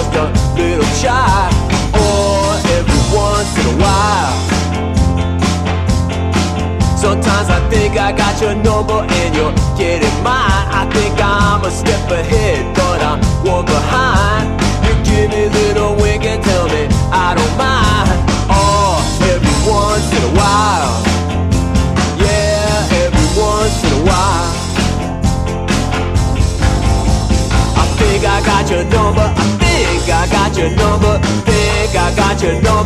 just a little shy. Or every once in a while. Sometimes I think I got your number and you're getting mine. I think I'm a step ahead, but I'm one behind. You give me a little wink and tell me I don't mind. Oh, every once in a while. Yeah, every once in a while. I think I got your number. I think I got your number. Think I got your number.